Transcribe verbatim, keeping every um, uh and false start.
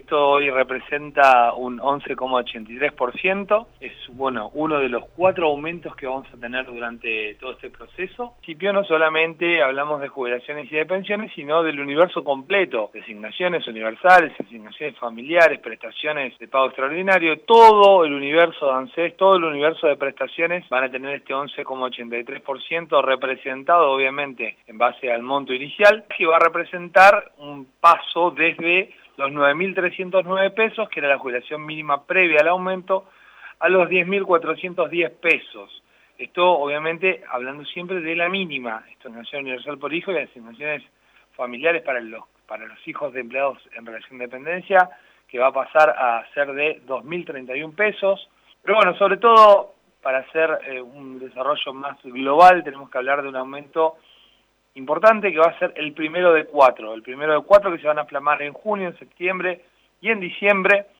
Esto hoy representa un once coma ochenta y tres por ciento, es bueno uno de los cuatro aumentos que vamos a tener durante todo este proceso. En principio no solamente hablamos de jubilaciones y de pensiones, sino del universo completo, de asignaciones universales, asignaciones familiares, prestaciones de pago extraordinario, todo el universo de ANSES, todo el universo de prestaciones van a tener este once coma ochenta y tres por ciento representado obviamente en base al monto inicial, que va a representar un paso desde los nueve mil trescientos nueve pesos, que era la jubilación mínima previa al aumento, a los diez mil cuatrocientos diez pesos. Esto, obviamente, hablando siempre de la mínima, esto es asignación universal por hijo y asignaciones familiares para los, para los hijos de empleados en relación de dependencia, que va a pasar a ser de dos mil treinta y un pesos. Pero bueno, sobre todo, para hacer eh, un desarrollo más global, tenemos que hablar de un aumento importante que va a ser el primero de cuatro, el primero de cuatro que se van a flamar en junio, en septiembre y en diciembre,